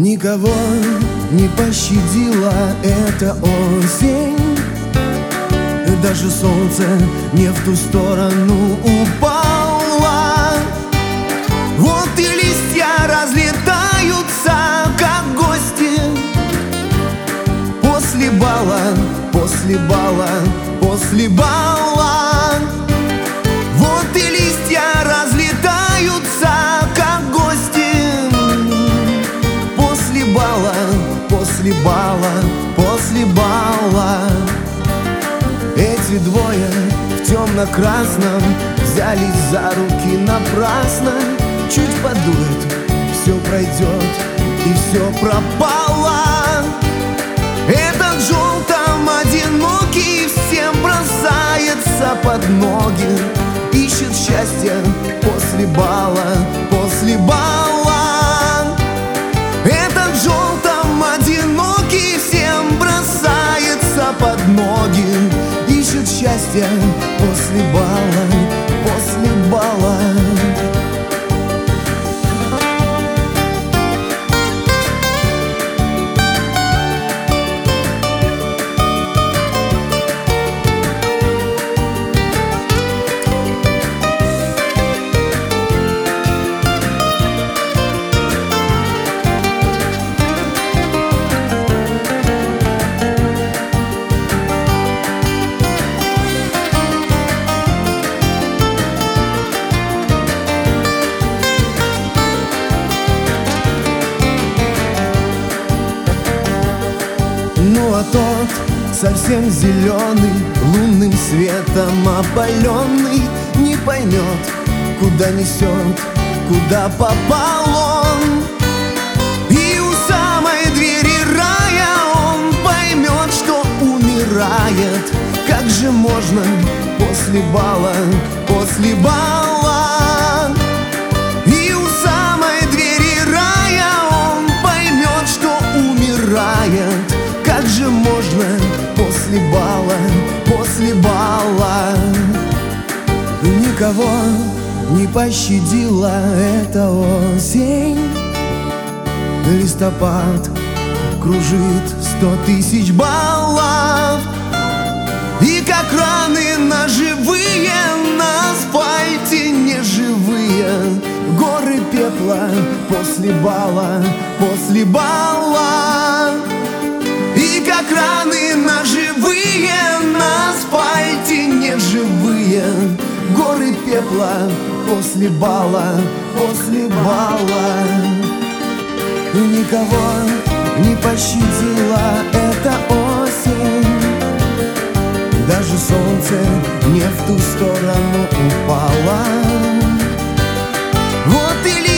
Никого не пощадила эта осень. Даже солнце не в ту сторону упало. Вот и листья разлетаются, как гости. После бала, после бала, после бала. Вот и листья разлетаются, как гости. После бала, после бала, после бала. Эти двое в темно-красном взялись за руки напрасно. Чуть подует, все пройдет и все пропало. Этот желтом одинокий всем бросается под ноги. Ищет счастье после бала, после бала. Этот желтом одинокий всем бросается под ноги. Ищет счастье после бала, после бала. Ну а тот совсем зеленый, лунным светом опаленный, не поймет, куда несет, куда попал он. И у самой двери рая он поймет, что умирает. Как же можно после бала, после бала? И у самой двери рая он поймет, что умирает. Как же можно после бала, после бала? Никого не пощадила эта осень. Листопад кружит 100 000 баллов. И как раны ножевые на асфальте неживые. Горы пепла после бала, после бала. И как раны ножевые на асфальте неживые. Горы пепла после бала, после бала. Никого не пощадила эта осень. Даже солнце не в ту сторону упало. Вот и